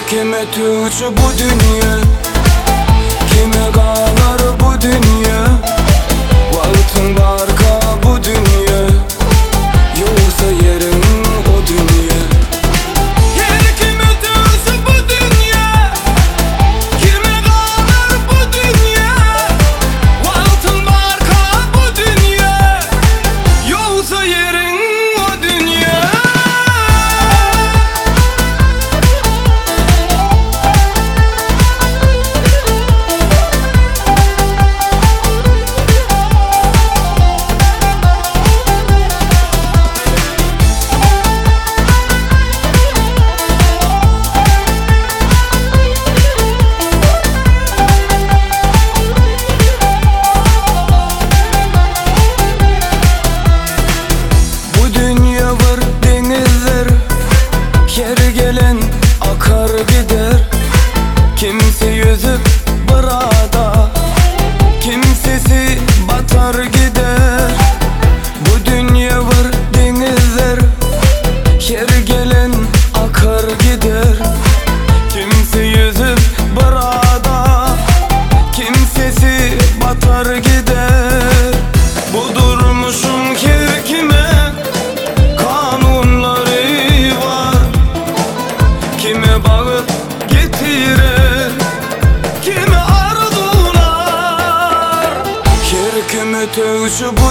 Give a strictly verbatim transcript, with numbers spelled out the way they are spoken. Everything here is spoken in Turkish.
Kime tüçü bu dünya, kime kalır bu dünya? Vaktin barka bu dünya, yoksa yerin o dünya. Yer kime tüçü bu dünya, kime kalır bu dünya? Vaktin barka bu dünya, yoksa yerin o dünya. Yeri gelen akar gider, kimse yüzüp burada, kimsesi batar gider. Bu dünya var denizler, yeri gelen akar gider, kimse yüzüp burada, kimsesi batar gider. Bu durmuşum kime kime bağıp getirir, kime arzular. Yer kime tövçü bu